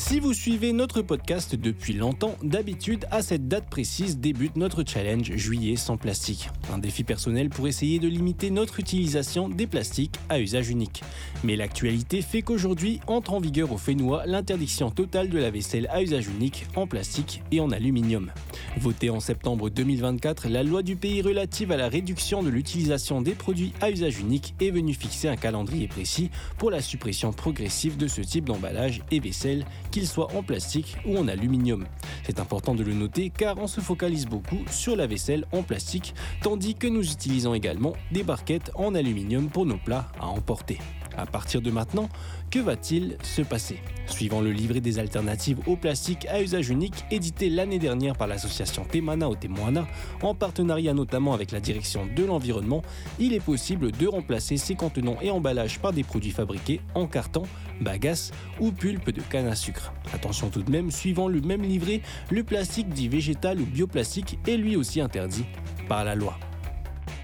Si vous suivez notre podcast depuis longtemps, d'habitude, à cette date précise débute notre challenge Juillet sans plastique. Un défi personnel pour essayer de limiter notre utilisation des plastiques à usage unique. Mais l'actualité fait qu'aujourd'hui entre en vigueur au Fénois l'interdiction totale de la vaisselle à usage unique en plastique et en aluminium. Votée en septembre 2024, la loi du pays relative à la réduction de l'utilisation des produits à usage unique est venue fixer un calendrier précis pour la suppression progressive de ce type d'emballage et vaisselle, qu'il soit en plastique ou en aluminium. C'est important de le noter car on se focalise beaucoup sur la vaisselle en plastique, tandis que nous utilisons également des barquettes en aluminium pour nos plats à emporter. À partir de maintenant, que va-t-il se passer ? Suivant le livret des alternatives au plastique à usage unique édité l'année dernière par l'association Temana o Temoana, en partenariat notamment avec la direction de l'environnement, il est possible de remplacer ces contenants et emballages par des produits fabriqués en carton, bagasse ou pulpe de canne à sucre. Attention tout de même, suivant le même livret, le plastique dit végétal ou bioplastique est lui aussi interdit par la loi.